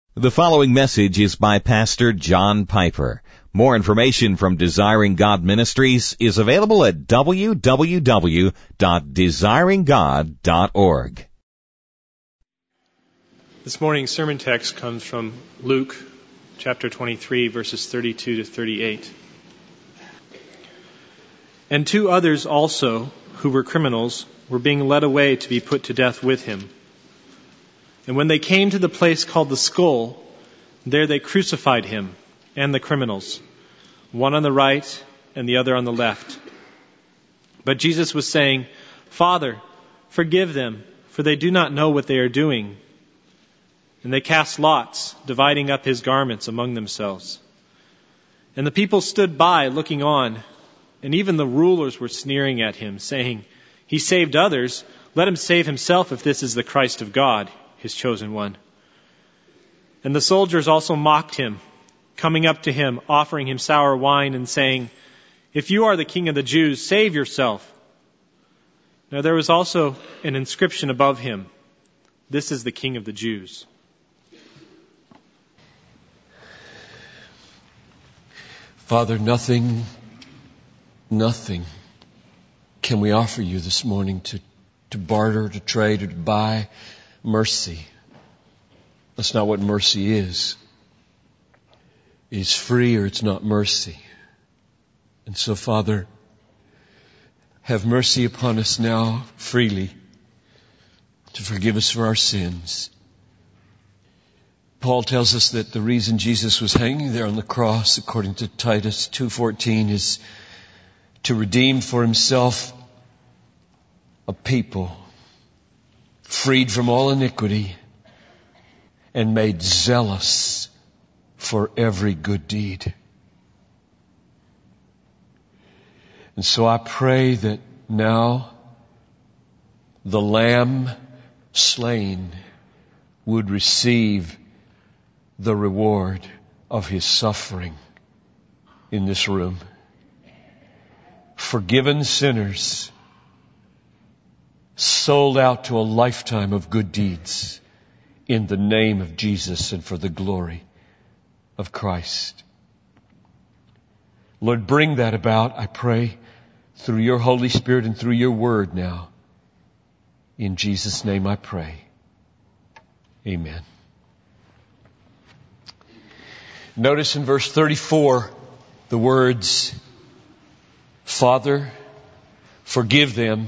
The following message is by Pastor John Piper. More information from Desiring God Ministries is available at www.desiringgod.org. This morning's sermon text comes from Luke chapter 23, verses 32 to 38. And two others also, who were criminals, were being led away to be put to death with him. And when they came to the place called the Skull, there they crucified him and the criminals, one on the right and the other on the left. But Jesus was saying, "Father, forgive them, for they do not know what they are doing." And they cast lots, dividing up his garments among themselves. And the people stood by, looking on, and even the rulers were sneering at him, saying, "He saved others, let him save himself if this is the Christ of God, his chosen one." And the soldiers also mocked him, coming up to him, offering him sour wine and saying, "If you are the King of the Jews, save yourself." Now there was also an inscription above him, "This is the King of the Jews." Father, nothing can we offer you this morning to barter, to trade, or to buy mercy. That's not what mercy is. It's free or it's not mercy. And so, Father, have mercy upon us now freely to forgive us for our sins. Paul tells us that the reason Jesus was hanging there on the cross, according to Titus 2:14, is to redeem for himself a people freed from all iniquity and made zealous for every good deed. And so I pray that now the Lamb slain would receive the reward of his suffering in this room. Forgiven sinners, sold out to a lifetime of good deeds in the name of Jesus and for the glory of Christ. Lord, bring that about, I pray, through your Holy Spirit and through your word now. In Jesus' name I pray. Amen. Notice in verse 34 the words, "Father, forgive them,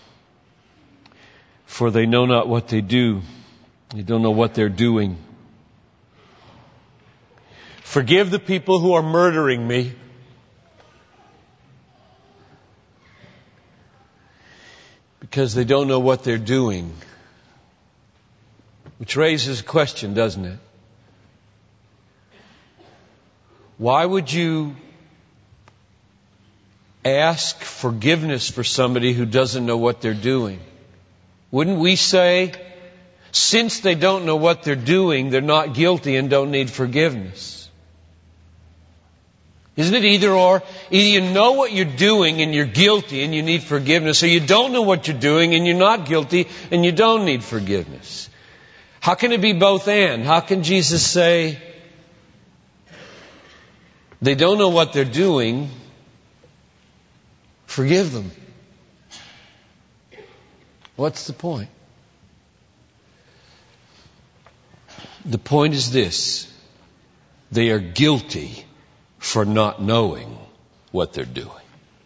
for they know not what they do." They don't know what they're doing. Forgive the people who are murdering me. Because they don't know what they're doing. Which raises a question, doesn't it? Why would you ask forgiveness for somebody who doesn't know what they're doing? Wouldn't we say, since they don't know what they're doing, they're not guilty and don't need forgiveness? Isn't it either or? Either you know what you're doing and you're guilty and you need forgiveness, or you don't know what you're doing and you're not guilty and you don't need forgiveness. How can it be both and? How can Jesus say, they don't know what they're doing, forgive them? What's the point? The point is this: they are guilty for not knowing what they're doing.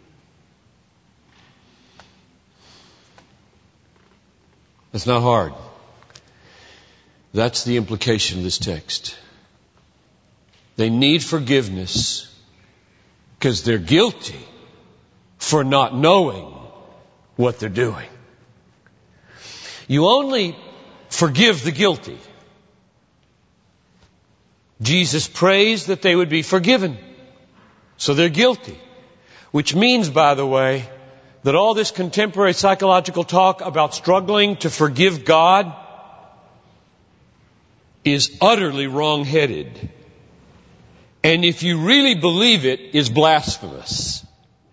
That's not hard. That's the implication of this text. They need forgiveness because they're guilty for not knowing what they're doing. You only forgive the guilty. Jesus prays that they would be forgiven. So they're guilty. Which means, by the way, that all this contemporary psychological talk about struggling to forgive God is utterly wrong-headed. And if you really believe it, is blasphemous.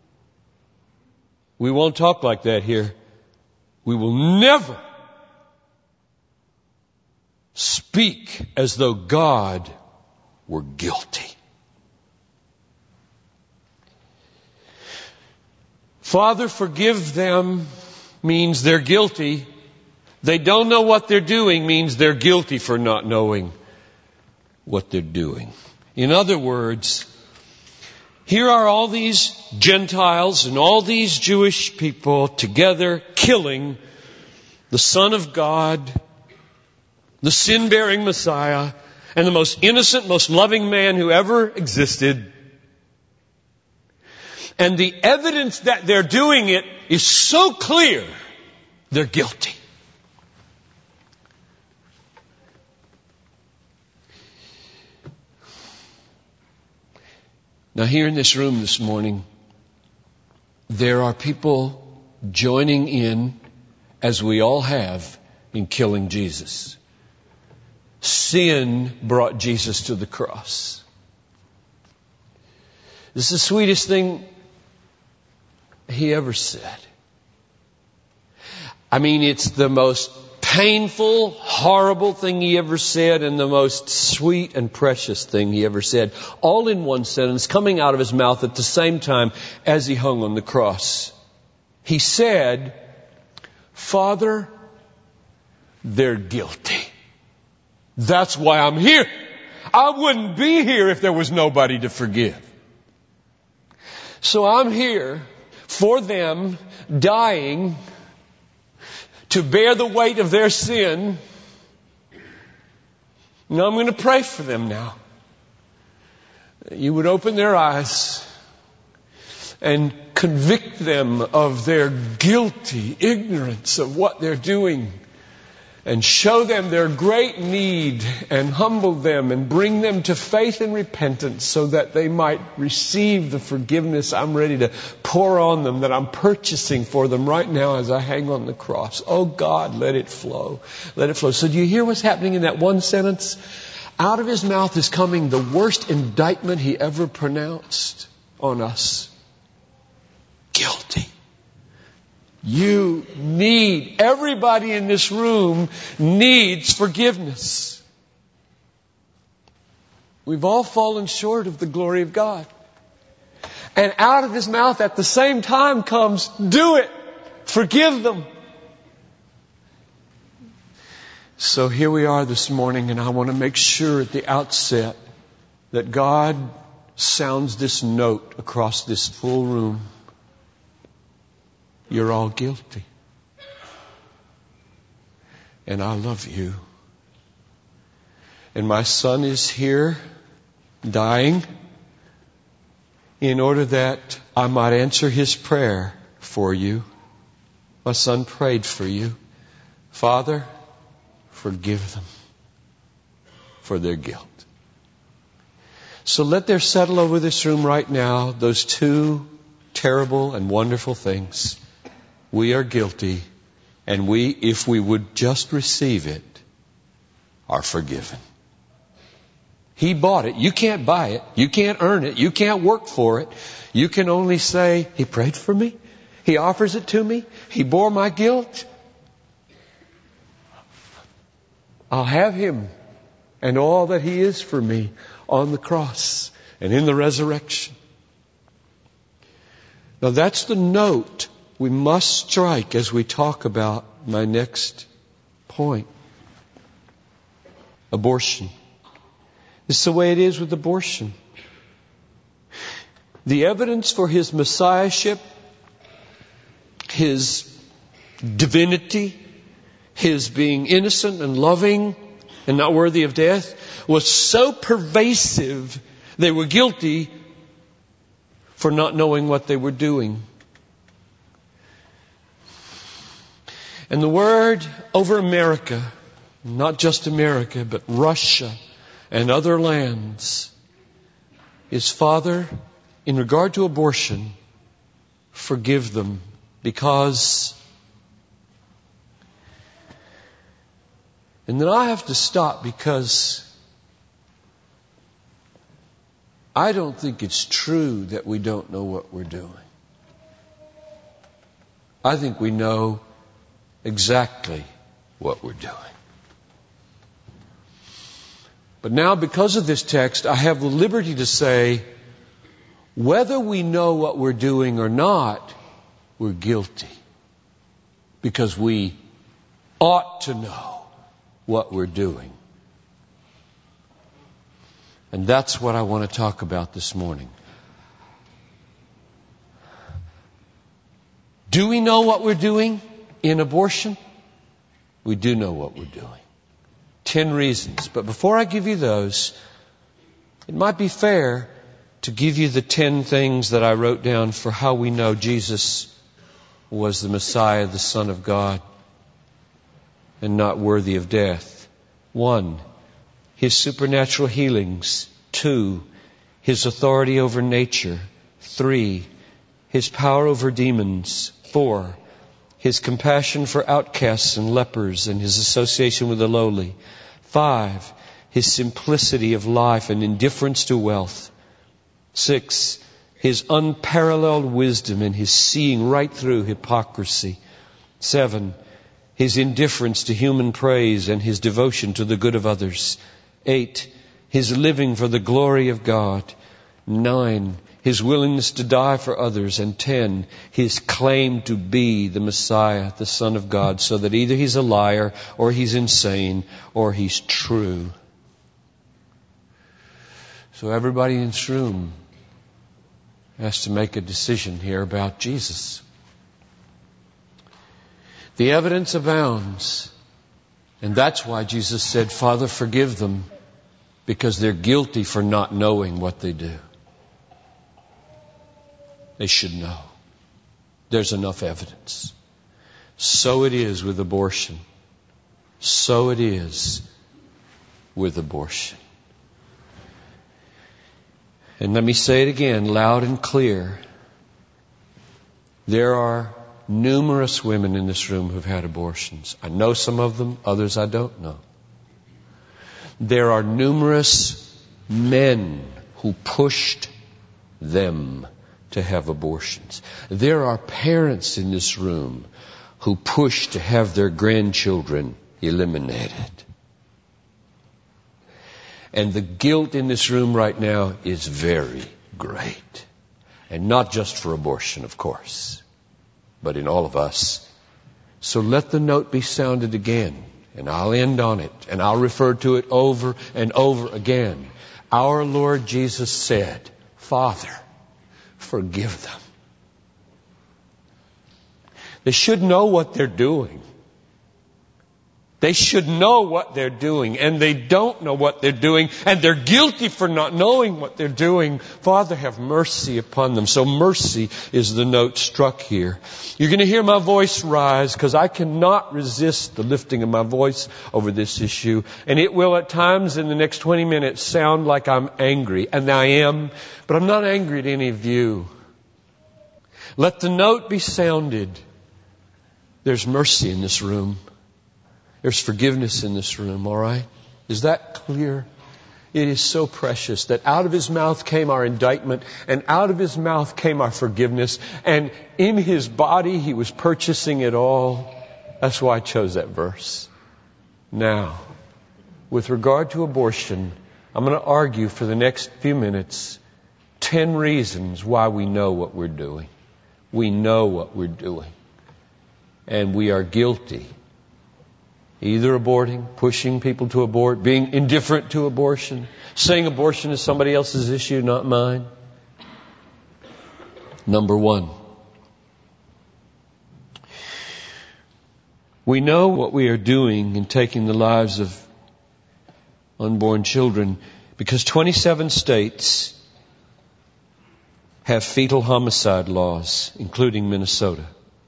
We won't talk like that here. We will never speak as though God were guilty. Father, forgive them means they're guilty. They don't know what they're doing means they're guilty for not knowing what they're doing. In other words, here are all these Gentiles and all these Jewish people together killing the Son of God, the sin-bearing Messiah, and the most innocent, most loving man who ever existed. And the evidence that they're doing it is so clear, they're guilty. Now here in this room this morning, there are people joining in, as we all have, in killing Jesus. Sin brought Jesus to the cross. This is the sweetest thing He ever said. I mean, it's the most painful, horrible thing He ever said and the most sweet and precious thing He ever said. All in one sentence, coming out of His mouth at the same time as He hung on the cross. He said, Father, they're guilty. That's why I'm here. I wouldn't be here if there was nobody to forgive. So I'm here for them, dying to bear the weight of their sin. Now I'm going to pray for them now. You would open their eyes and convict them of their guilty ignorance of what they're doing, and show them their great need and humble them and bring them to faith and repentance so that they might receive the forgiveness I'm ready to pour on them, that I'm purchasing for them right now as I hang on the cross. Oh God, let it flow. Let it flow. So do you hear what's happening in that one sentence? Out of His mouth is coming the worst indictment He ever pronounced on us. Guilty. You need, everybody in this room needs forgiveness. We've all fallen short of the glory of God. And out of His mouth at the same time comes, do it. Forgive them. So here we are this morning, and I want to make sure at the outset that God sounds this note across this full room. You're all guilty. And I love you. And my son is here, dying, in order that I might answer his prayer for you. My son prayed for you. Father, forgive them for their guilt. So let there settle over this room right now those two terrible and wonderful things. We are guilty, and we, if we would just receive it, are forgiven. He bought it. You can't buy it. You can't earn it. You can't work for it. You can only say, He prayed for me. He offers it to me. He bore my guilt. I'll have Him and all that He is for me on the cross and in the resurrection. Now that's the note we must strike as we talk about my next point. Abortion. This is the way it is with abortion. The evidence for His messiahship, His divinity, His being innocent and loving and not worthy of death was so pervasive they were guilty for not knowing what they were doing. And the word over America, not just America, but Russia and other lands, is, Father, in regard to abortion, forgive them, because... And then I have to stop, because I don't think it's true that we don't know what we're doing. I think we know exactly what we're doing. But now, because of this text, I have the liberty to say, whether we know what we're doing or not, we're guilty. Because we ought to know what we're doing. And that's what I want to talk about this morning. Do we know what we're doing in abortion? We do know what we're doing. 10 reasons. But before I give you those, it might be fair to give you the 10 things that I wrote down for how we know Jesus was the Messiah, the Son of God, and not worthy of death. 1, His supernatural healings. 2, His authority over nature. 3, His power over demons. 4, His compassion for outcasts and lepers and His association with the lowly. 5, His simplicity of life and indifference to wealth. 6, His unparalleled wisdom and His seeing right through hypocrisy. 7, His indifference to human praise and His devotion to the good of others. 8, His living for the glory of God. 9, His willingness to die for others. And 10, His claim to be the Messiah, the Son of God, so that either He's a liar or He's insane or He's true. So everybody in this room has to make a decision here about Jesus. The evidence abounds. And that's why Jesus said, Father, forgive them, because they're guilty for not knowing what they do. They should know. There's enough evidence. So it is with abortion. So it is with abortion. And let me say it again, loud and clear. There are numerous women in this room who've had abortions. I know some of them, others I don't know. There are numerous men who pushed them to have abortions. There are parents in this room who push to have their grandchildren eliminated. And the guilt in this room right now is very great. And not just for abortion, of course, but in all of us. So let the note be sounded again, and I'll end on it, and I'll refer to it over and over again. Our Lord Jesus said, Father, forgive them. They should know what they're doing. They should know what they're doing, and they don't know what they're doing, and they're guilty for not knowing what they're doing. Father, have mercy upon them. So mercy is the note struck here. You're going to hear my voice rise, because I cannot resist the lifting of my voice over this issue, and it will at times in the next 20 minutes sound like I'm angry, and I am, but I'm not angry at any of you. Let the note be sounded. There's mercy in this room. There's forgiveness in this room, all right? Is that clear? It is so precious that out of His mouth came our indictment, and out of His mouth came our forgiveness, and in His body He was purchasing it all. That's why I chose that verse. Now, with regard to abortion, I'm going to argue for the next few minutes 10 reasons why we know what we're doing. We know what we're doing. And we are guilty. Either aborting, pushing people to abort, being indifferent to abortion, saying abortion is somebody else's issue, not mine. Number 1. We know what we are doing in taking the lives of unborn children because 27 states have fetal homicide laws, including Minnesota.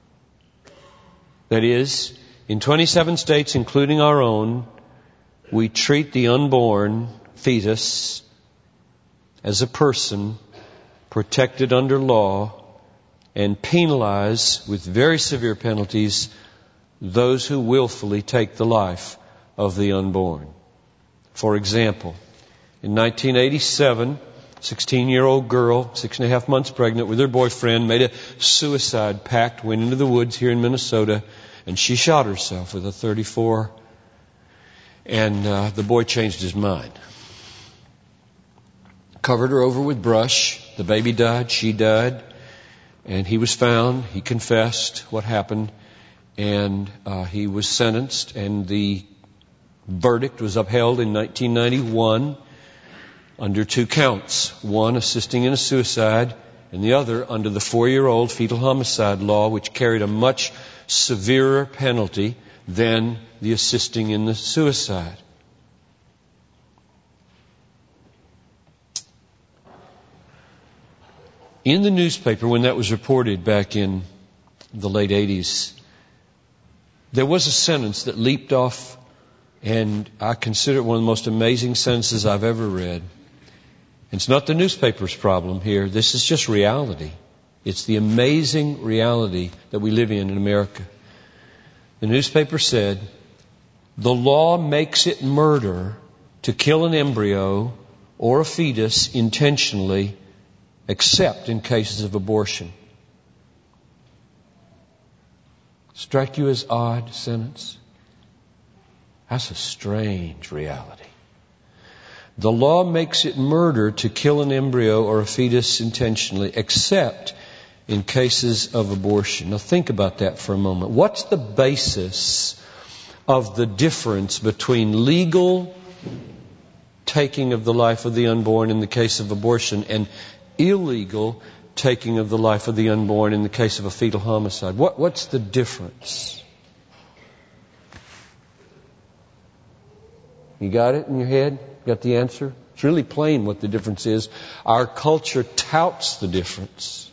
That is, in 27 states, including our own, we treat the unborn fetus as a person protected under law and penalize with very severe penalties those who willfully take the life of the unborn. For example, in 1987, a 16-year-old girl, 6.5 months pregnant with her boyfriend, made a suicide pact, went into the woods here in Minnesota, and she shot herself with a .34, and the boy changed his mind. covered her over with brush. The baby died, she died, and he was found. He confessed what happened, and he was sentenced, and the verdict was upheld in 1991 under 2 counts. One, assisting in a suicide, and the other under the 4-year-old fetal homicide law, which carried a much severer penalty than the assisting in the suicide. In the newspaper, when that was reported back in the late 80s, there was a sentence that leaped off, and I consider it one of the most amazing sentences I've ever read. It's not the newspaper's problem here. This is just reality. It's the amazing reality that we live in America. The newspaper said, "The law makes it murder to kill an embryo or a fetus intentionally, except in cases of abortion." Strike you as odd sentence? That's a strange reality. The law makes it murder to kill an embryo or a fetus intentionally, except in cases of abortion. Now think about that for a moment. What's the basis of the difference between legal taking of the life of the unborn in the case of abortion and illegal taking of the life of the unborn in the case of a fetal homicide? What's the difference? You got it in your head? Got the answer? It's really plain what the difference is. Our culture touts the difference.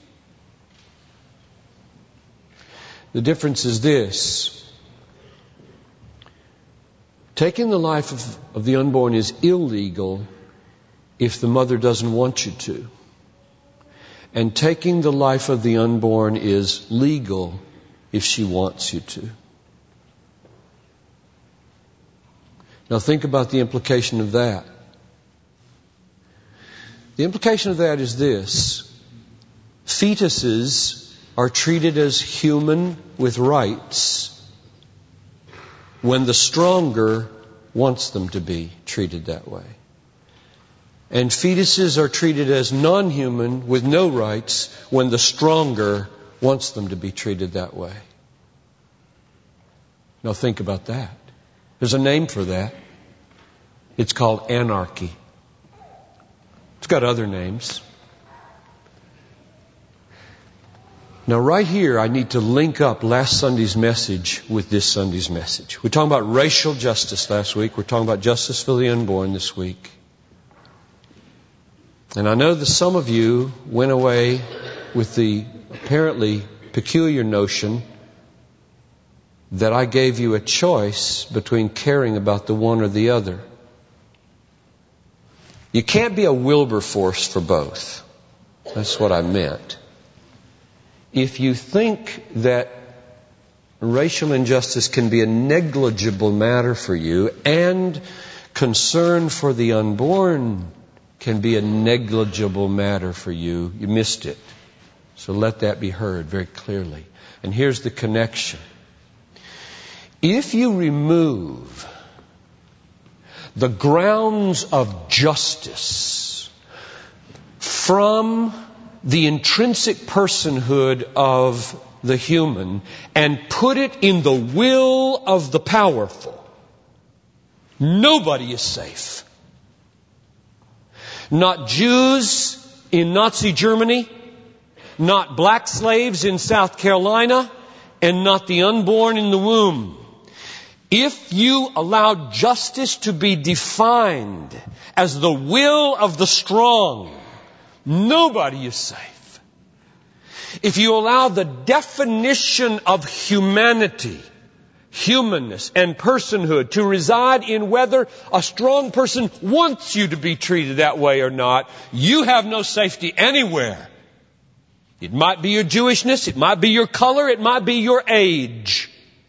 The difference is this. Taking the life of the unborn is illegal if the mother doesn't want you to. And taking the life of the unborn is legal if she wants you to. Now think about the implication of that. The implication of that is this. Fetuses are treated as human with rights when the stronger wants them to be treated that way. And fetuses are treated as non-human with no rights when the stronger wants them to be treated that way. Now think about that. There's a name for that. It's called anarchy. It's got other names. Now right here, I need to link up last Sunday's message with this Sunday's message. We're talking about racial justice last week. We're talking about justice for the unborn this week. And I know that some of you went away with the apparently peculiar notion that I gave you a choice between caring about the one or the other. You can't be a Wilberforce for both. That's what I meant. If you think that racial injustice can be a negligible matter for you and concern for the unborn can be a negligible matter for you, you missed it. So let that be heard very clearly. And here's the connection. If you remove the grounds of justice from the intrinsic personhood of the human and put it in the will of the powerful, nobody is safe. Not Jews in Nazi Germany, not black slaves in South Carolina, and not the unborn in the womb. If you allow justice to be defined as the will of the strong, nobody is safe. If you allow the definition of humanity, humanness, and personhood to reside in whether a strong person wants you to be treated that way or not, you have no safety anywhere. It might be your Jewishness, it might be your color, it might be your age.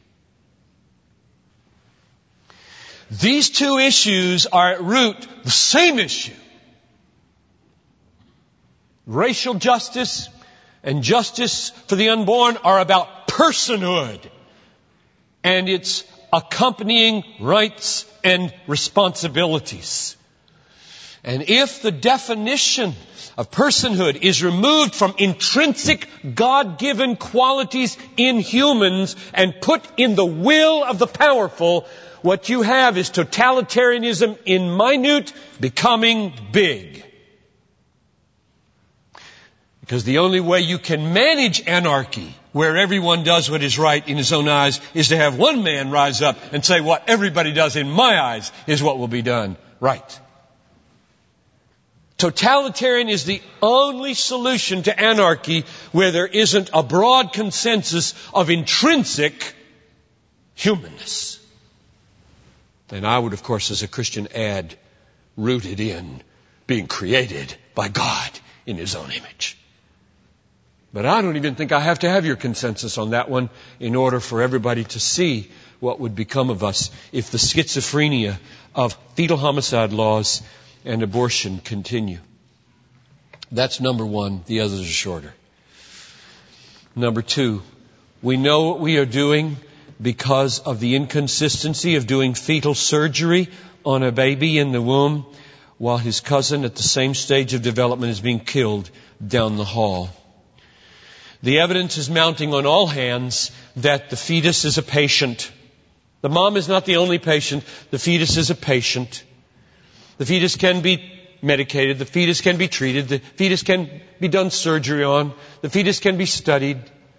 These two issues are at root the same issue. Racial justice and justice for the unborn are about personhood and its accompanying rights and responsibilities. And if the definition of personhood is removed from intrinsic God-given qualities in humans and put in the will of the powerful, what you have is totalitarianism in minute becoming big. Because the only way you can manage anarchy, where everyone does what is right in his own eyes, is to have one man rise up and say, what everybody does in my eyes is what will be done right. Totalitarian is the only solution to anarchy where there isn't a broad consensus of intrinsic humanness. And I would, of course, as a Christian, add rooted in being created by God in His own image. But I don't even think I have to have your consensus on that one in order for everybody to see what would become of us if the schizophrenia of fetal homicide laws and abortion continue. That's number one. The others are shorter. Number two, we know what we are doing because of the inconsistency of doing fetal surgery on a baby in the womb while his cousin at the same stage of development is being killed down the hall. The evidence is mounting on all hands that the fetus is a patient. The mom is not the only patient. The fetus is a patient. The fetus can be medicated. The fetus can be treated. The fetus can be done surgery on. The fetus can be studied.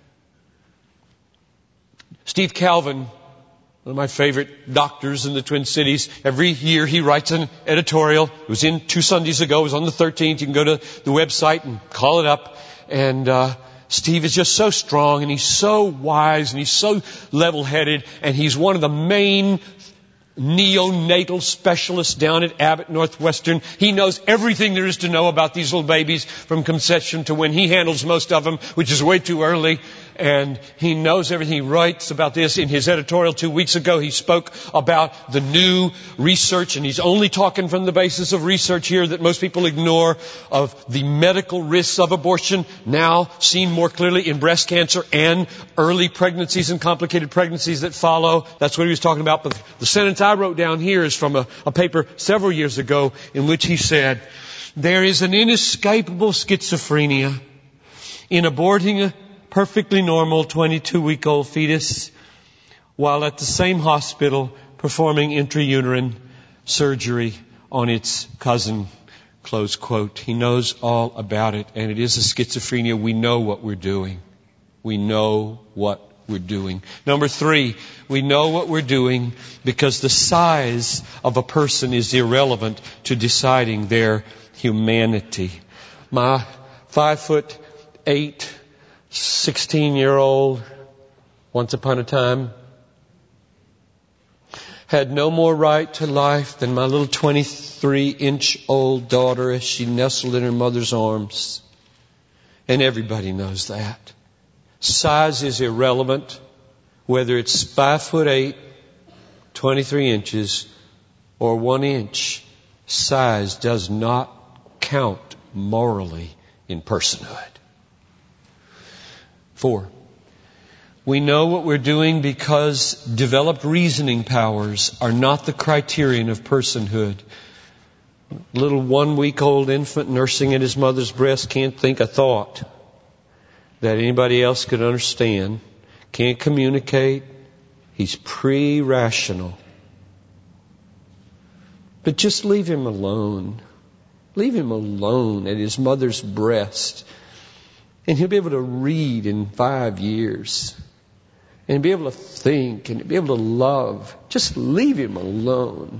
Steve Calvin, one of my favorite doctors in the Twin Cities, every year he writes an editorial. It was in 2 Sundays ago. It was on the 13th. You can go to the website and call it up. And Steve is just so strong, and he's so wise, and he's so level-headed, and he's one of the main neonatal specialists down at Abbott Northwestern. He knows everything there is to know about these little babies from conception to when he handles most of them, which is way too early. And he knows everything. He writes about this. In his editorial 2 weeks ago, he spoke about the new research, and he's only talking from the basis of research here that most people ignore, of the medical risks of abortion now seen more clearly in breast cancer and early pregnancies and complicated pregnancies that follow. That's what he was talking about. But the sentence I wrote down here is from a paper several years ago in which he said, there is an inescapable schizophrenia in aborting a perfectly normal 22-week-old fetus while at the same hospital performing intrauterine surgery on its cousin, close quote. He knows all about it, and it is a schizophrenia. We know what we're doing. We know what we're doing. Number 3, we know what we're doing because the size of a person is irrelevant to deciding their humanity. My 5'8", 16-year-old, once upon a time, had no more right to life than my little 23-inch-old daughter as she nestled in her mother's arms. And everybody knows that. Size is irrelevant, whether it's 5'8", 23 inches, or 1 inch. Size does not count morally in personhood. 4, we know what we're doing because developed reasoning powers are not the criterion of personhood. Little 1-week-old infant nursing at his mother's breast can't think a thought that anybody else could understand, can't communicate. He's pre-rational. But just leave him alone. Leave him alone at his mother's breast. And he'll be able to read in 5 years. And be able to think and be able to love. Just leave him alone.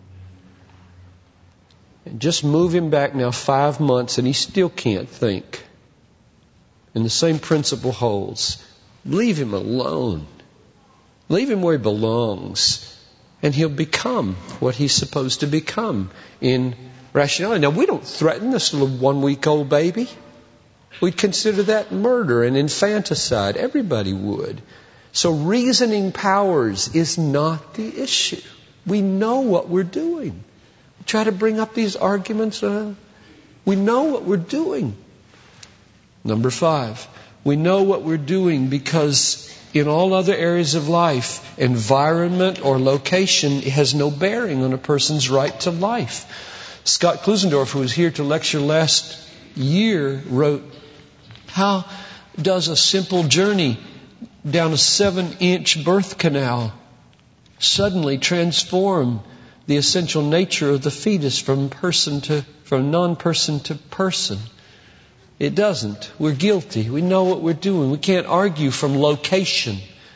And just move him back now 5 months and he still can't think. And the same principle holds. Leave him alone. Leave him where he belongs. And he'll become what he's supposed to become in rationality. Now, we don't threaten this little 1-week-old baby. We'd consider that murder and infanticide. Everybody would. So reasoning powers is not the issue. We know what we're doing. We try to bring up these arguments. We know what we're doing. Number 5, we know what we're doing because in all other areas of life, environment or location has no bearing on a person's right to life. Scott Klusendorf, who was here to lecture last year, wrote, how does a simple journey down a 7-inch birth canal suddenly transform the essential nature of the fetus from non-person to person? It doesn't. We're guilty. We know what we're doing. We can't argue from location.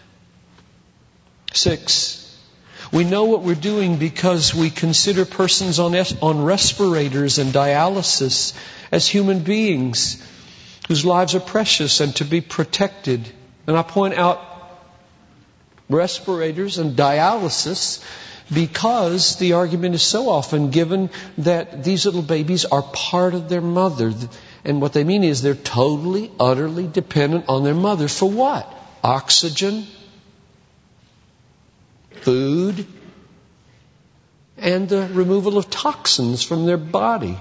6. We know what we're doing because we consider persons on respirators and dialysis as human beings whose lives are precious and to be protected. And I point out respirators and dialysis because the argument is so often given that these little babies are part of their mother. And what they mean is they're totally, utterly dependent on their mother. For what? Oxygen, food, and the removal of toxins from their body.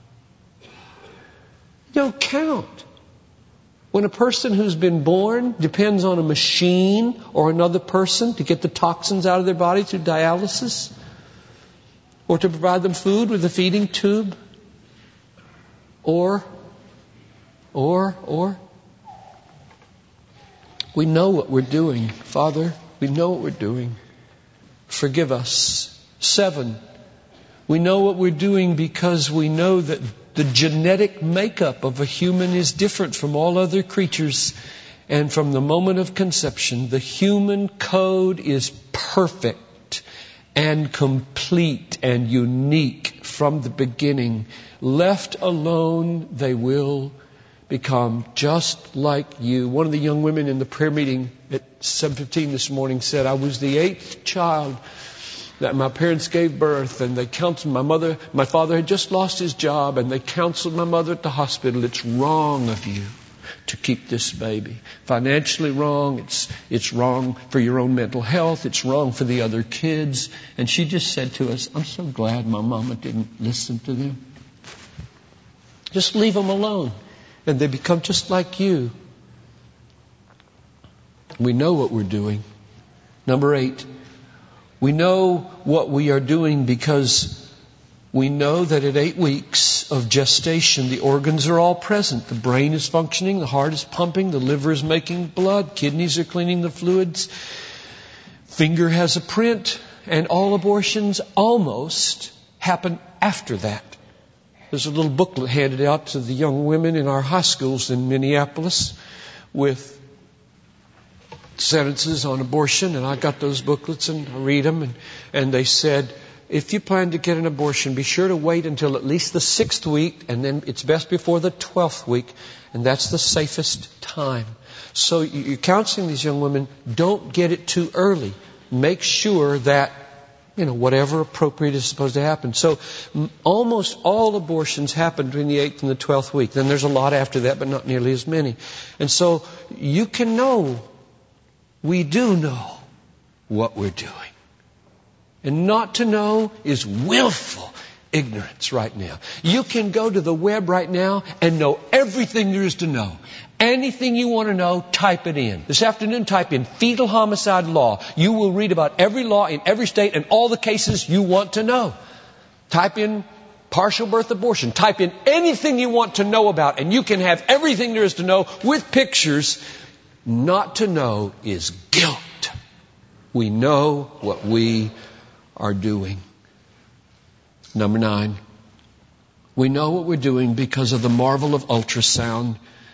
You don't count. When a person who's been born depends on a machine or another person to get the toxins out of their body through dialysis, or to provide them food with a feeding tube, or we know what we're doing. Father, we know what we're doing. Forgive us. 7, we know what we're doing because we know that the genetic makeup of a human is different from all other creatures. And from the moment of conception, the human code is perfect and complete and unique from the beginning. Left alone, they will become just like you. One of the young women in the prayer meeting at 7:15 this morning said, I was the 8th child that my parents gave birth, and they counseled my mother. My father had just lost his job, and they counseled my mother at the hospital. It's wrong of you to keep this baby. Financially wrong. It's wrong for your own mental health. It's wrong for the other kids. And she just said to us, I'm so glad my mama didn't listen to them. Just leave them alone, and they become just like you. We know what we're doing. Number 8. We know what we are doing because we know that at 8 weeks of gestation, the organs are all present. The brain is functioning, the heart is pumping, the liver is making blood, kidneys are cleaning the fluids, finger has a print, and all abortions almost happen after that. There's a little booklet handed out to the young women in our high schools in Minneapolis with sentences on abortion, and I got those booklets and I read them, and they said, if you plan to get an abortion, be sure to wait until at least the 6th week, and then it's best before the 12th week, and that's the safest time. So you're counseling these young women, don't get it too early. Make sure that, whatever appropriate is supposed to happen. So almost all abortions happen between the 8th and the 12th week. Then there's a lot after that, but not nearly as many. And so you can know, we do know what we're doing. And not to know is willful ignorance right now. You can go to the web right now and know everything there is to know. Anything you want to know, type it in. This afternoon, type in fetal homicide law. You will read about every law in every state and all the cases you want to know. Type in partial birth abortion. Type in anything you want to know about, and you can have everything there is to know with pictures. Not to know is guilt. We know what we are doing. Number 9. We know what we're doing because of the marvel of ultrasound.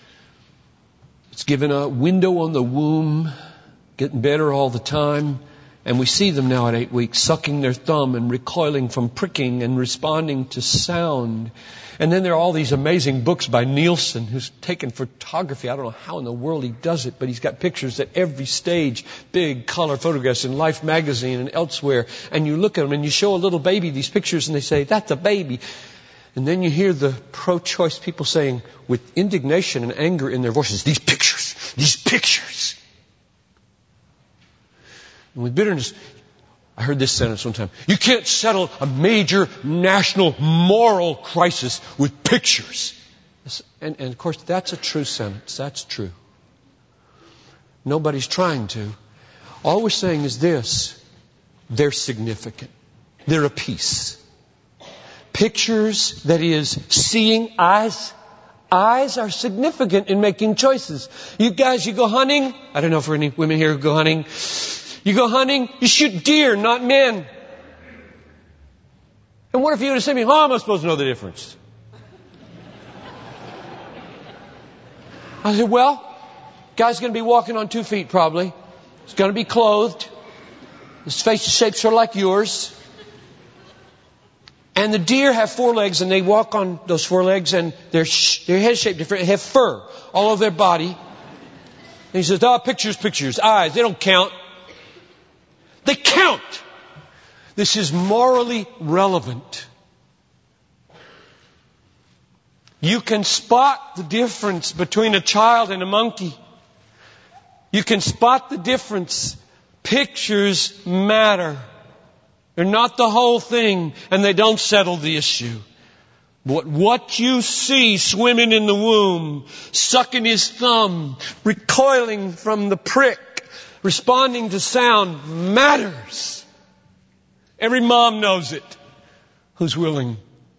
It's given a window on the womb, getting better all the time. And we see them now at 8 weeks, sucking their thumb and recoiling from pricking and responding to sound. And then there are all these amazing books by Nielsen, who's taken photography. I don't know how in the world he does it, but he's got pictures at every stage, big color photographs in Life magazine and elsewhere. And you look at them and you show a little baby these pictures and they say, that's a baby. And then you hear the pro-choice people saying with indignation and anger in their voices, these pictures. And with bitterness, I heard this sentence one time. You can't settle a major national moral crisis with pictures. And of course, that's a true sentence. That's true. Nobody's trying to. All we're saying is this. They're significant. They're a piece. pictures, that is, seeing eyes. Eyes are significant in making choices. You guys, you go hunting. I don't know if there are any women here who go hunting. You go hunting, you shoot deer, not men. And what if you were to say to me, how am I supposed to know the difference? I said, well, guy's going to be walking on 2 feet probably. He's going to be clothed. His face is shaped sort of like yours. And the deer have 4 legs, and they walk on those 4 legs, and their head's shaped different. They have fur all over their body. And he says, pictures, eyes, they don't count. They count. This is morally relevant. You can spot the difference between a child and a monkey. You can spot the difference. Pictures matter. They're not the whole thing, and they don't settle the issue. But what you see swimming in the womb, sucking his thumb, recoiling from the prick, responding to sound, matters. Every mom knows it. Who's willing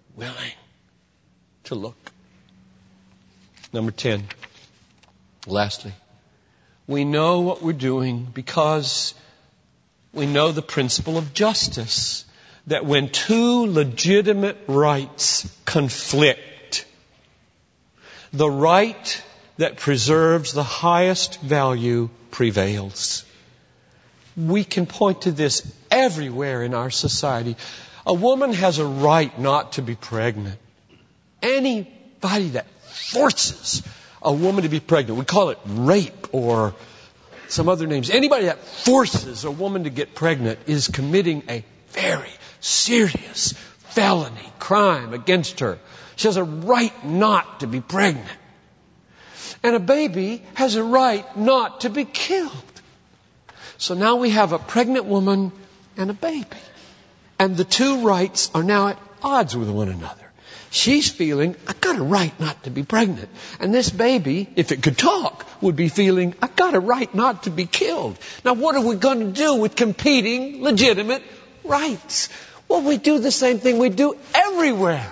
to look. Number 10. Lastly, we know what we're doing because we know the principle of justice, that when 2 legitimate rights conflict, the right that preserves the highest value prevails. We can point to this everywhere in our society. A woman has a right not to be pregnant. Anybody that forces a woman to be pregnant, we call it rape or some other names. Anybody that forces a woman to get pregnant is committing a very serious felony crime against her. She has a right not to be pregnant. And a baby has a right not to be killed. So now we have a pregnant woman and a baby. And the 2 rights are now at odds with one another. She's feeling, I've got a right not to be pregnant. And this baby, if it could talk, would be feeling, I've got a right not to be killed. Now what are we going to do with competing legitimate rights? Well, we do the same thing we do everywhere.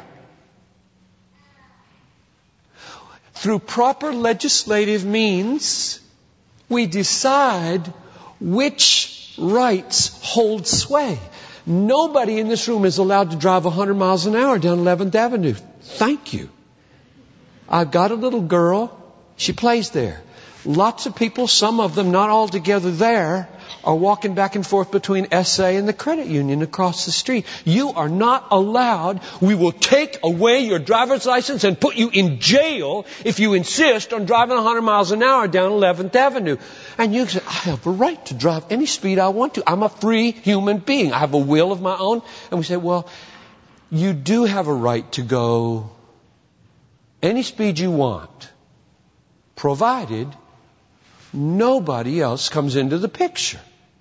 Through proper legislative means, we decide which rights hold sway. Nobody in this room is allowed to drive 100 miles an hour down 11th Avenue. Thank you. I've got a little girl. She plays there. Lots of people, some of them not all together there, are walking back and forth between SA and the credit union across the street. You are not allowed. We will take away your driver's license and put you in jail if you insist on driving 100 miles an hour down 11th Avenue. And you say, I have a right to drive any speed I want to. I'm a free human being. I have a will of my own. And we say, well, you do have a right to go any speed you want, provided nobody else comes into the picture.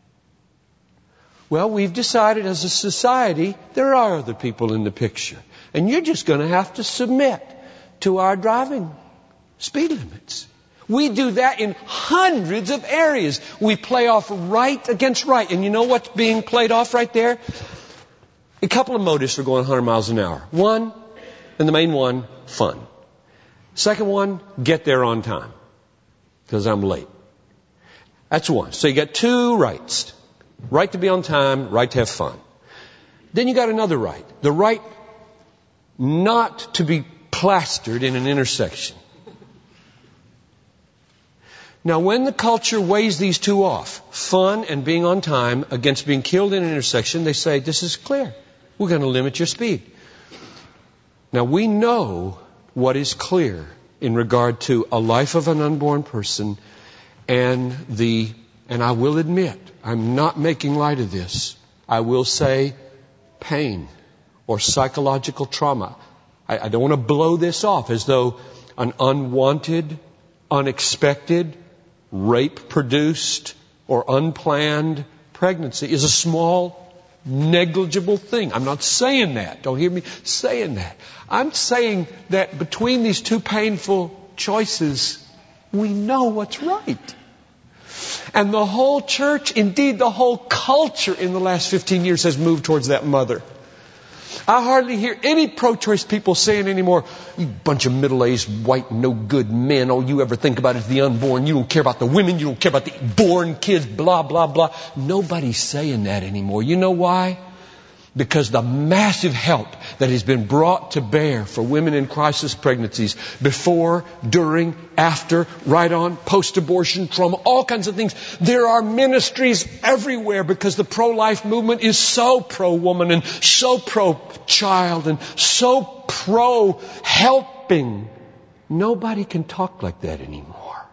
Well, we've decided as a society there are other people in the picture. And you're just going to have to submit to our driving speed limits. We do that in hundreds of areas. We play off right against right. And you know what's being played off right there? A couple of motives for going 100 miles an hour. One, and the main one, fun. Second one, get there on time. Because I'm late. That's one. So you got 2 rights. Right to be on time, right to have fun. Then you got another right. The right not to be plastered in an intersection. Now when the culture weighs these 2 off, fun and being on time against being killed in an intersection, they say, this is clear. We're going to limit your speed. Now we know what is clear in regard to a life of an unborn person and I will admit, I'm not making light of this. I will say pain or psychological trauma. I don't want to blow this off as though an unwanted, unexpected, rape-produced or unplanned pregnancy is a small, negligible thing. I'm not saying that. Don't hear me saying that. I'm saying that between these 2 painful choices, we know what's right. And the whole church, indeed the whole culture in the last 15 years has moved towards that mother. I hardly hear any pro-choice people saying anymore, you bunch of middle-aged, white, no-good men, all you ever think about is the unborn. You don't care about the women. You don't care about the born kids, blah, blah, blah. Nobody's saying that anymore. You know why? Because the massive help that has been brought to bear for women in crisis pregnancies, before, during, after, right on, post-abortion, trauma, all kinds of things. There are ministries everywhere because the pro-life movement is so pro-woman and so pro-child and so pro-helping. Nobody can talk like that anymore.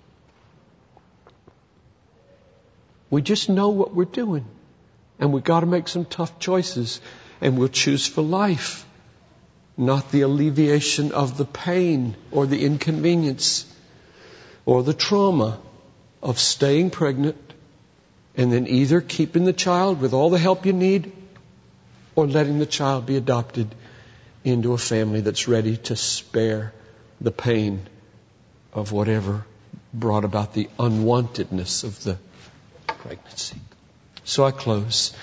We just know what we're doing. And we've got to make some tough choices. And we'll choose for life, not the alleviation of the pain or the inconvenience or the trauma of staying pregnant and then either keeping the child with all the help you need or letting the child be adopted into a family that's ready to spare the pain of whatever brought about the unwantedness of the pregnancy. So I close.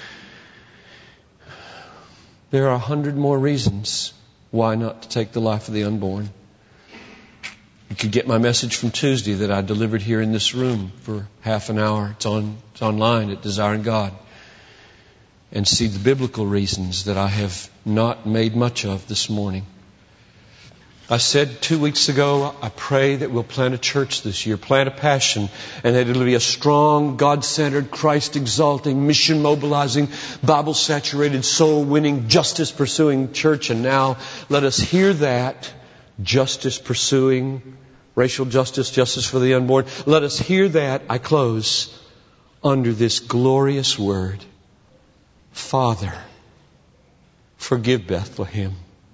There are 100 more reasons why not to take the life of the unborn. You could get my message from Tuesday that I delivered here in this room for half an hour. It's online at Desiring God. And see the biblical reasons that I have not made much of this morning. I said 2 weeks ago, I pray that we'll plant a church this year, plant a passion, and that it'll be a strong, God-centered, Christ-exalting, mission-mobilizing, Bible-saturated, soul-winning, justice-pursuing church. And now let us hear that, justice-pursuing, racial justice, justice for the unborn. Let us hear that, I close, under this glorious word. Father, forgive Bethlehem.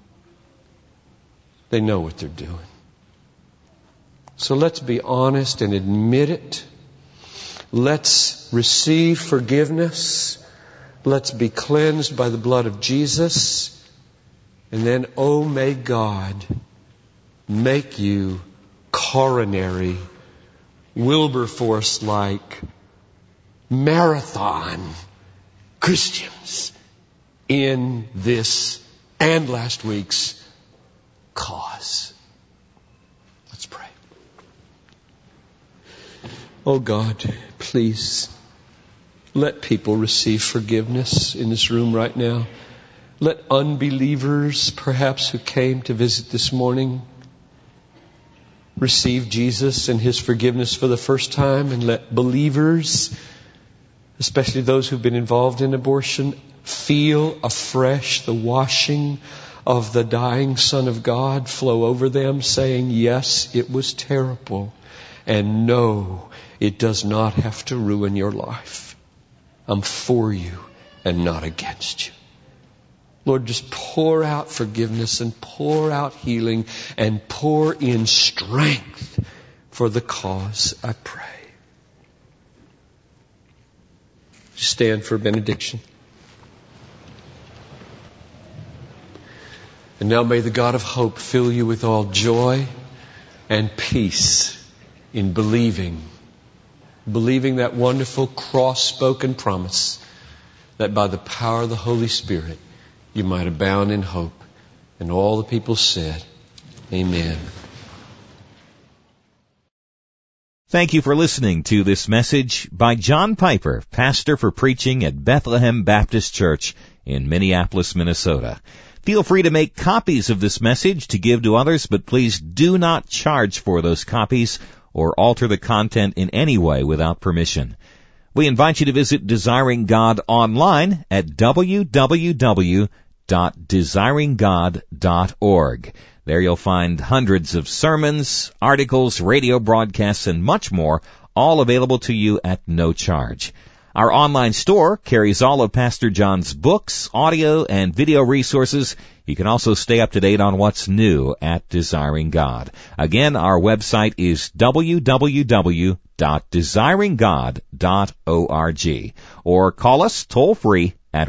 They know what they're doing. So let's be honest and admit it. Let's receive forgiveness. Let's be cleansed by the blood of Jesus. And then, oh, may God make you coronary, Wilberforce-like, marathon Christians in this and last week's cause. Let's pray. Oh God, please let people receive forgiveness in this room right now. Let unbelievers, perhaps who came to visit this morning, receive Jesus and His forgiveness for the first time. And let believers, especially those who've been involved in abortion, feel afresh the washing of the dying Son of God flow over them, saying, yes, it was terrible. And no, it does not have to ruin your life. I'm for you and not against you. Lord, just pour out forgiveness and pour out healing and pour in strength for the cause, I pray. Stand for benediction. And now may the God of hope fill you with all joy and peace in believing that wonderful cross-spoken promise that by the power of the Holy Spirit you might abound in hope. And all the people said, Amen. Thank you for listening to this message by John Piper, pastor for preaching at Bethlehem Baptist Church in Minneapolis, Minnesota. Feel free to make copies of this message to give to others, but please do not charge for those copies or alter the content in any way without permission. We invite you to visit Desiring God online at www.desiringgod.org. There you'll find hundreds of sermons, articles, radio broadcasts, and much more, all available to you at no charge. Our online store carries all of Pastor John's books, audio, and video resources. You can also stay up to date on what's new at Desiring God. Again, our website is www.desiringgod.org. Or call us toll-free at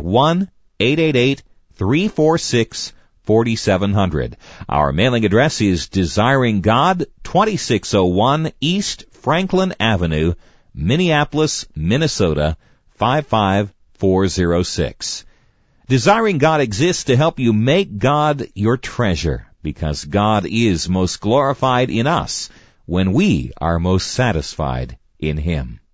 1-888-346-4700. Our mailing address is Desiring God, 2601 East Franklin Avenue, Minneapolis, Minnesota, 55406. Desiring God exists to help you make God your treasure, because God is most glorified in us when we are most satisfied in Him.